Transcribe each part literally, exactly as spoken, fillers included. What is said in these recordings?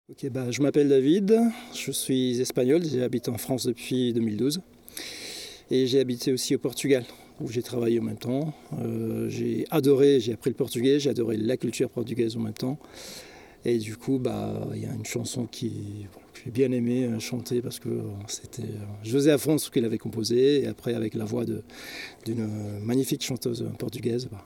Ok, bah, je m'appelle David, je suis espagnol, j'ai habité en France depuis deux mille douze et j'ai habité aussi au Portugal où j'ai travaillé en même temps. Euh, j'ai adoré, j'ai appris le portugais, j'ai adoré la culture portugaise en même temps et du coup bah il y a une chanson qui, bon, que j'ai bien aimé euh, chanter parce que euh, c'était, euh, je faisais à fond ce qu'il avait composé et après avec la voix de, d'une euh, magnifique chanteuse portugaise. Bah.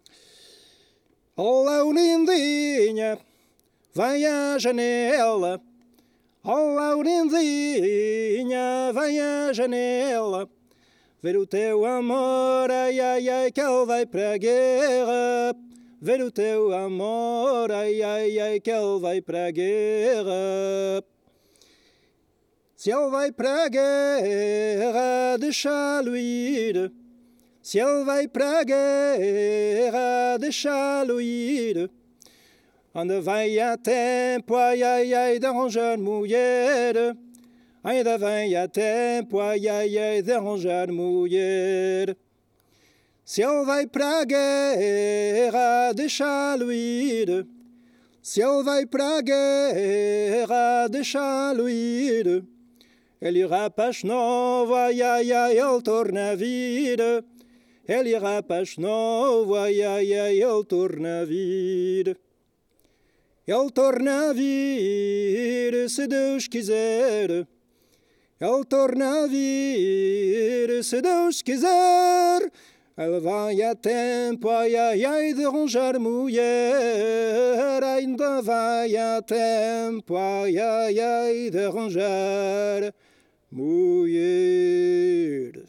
Olá, lindinha! Vai à janela, olá lindinha, vai à janela, ver o teu amor, ai ai ai que ele vai para a guerra, ver o teu amor, ai ai ai que ele vai para a guerra. Se ele vai para a guerra, deixa-lo ir, se ele vai para a guerra, deixa-lo ir. Ainda vem a tempo, ai ai ai, de arranjar mulher. Ainda vem a tempo, ai ai ai, de arranjar mulher. Se ele vai para a guerra, deixa-lo ir. Se ele vai para a guerra, deixa-lo ir. Ele irá para as novas, ai ai ai, ele torna a vir. Ele irá para as novas, ai ai ai, ele torna a vir. Ele torna a vir, se Deus quiser. Ele torna a vir, se Deus quiser. Ele vai a tempo, ai ai ai, de arranjar mulher. Ainda vai a tempo, ai ai ai, de arranjar mulher.